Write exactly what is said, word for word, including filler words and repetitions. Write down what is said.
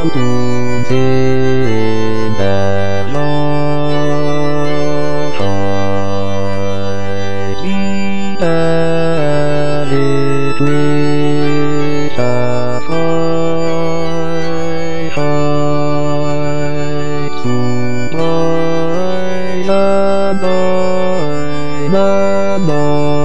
tu thế đà lo trời đi ta lê tuê ta phơi phơi tu bơi la bơi la bơi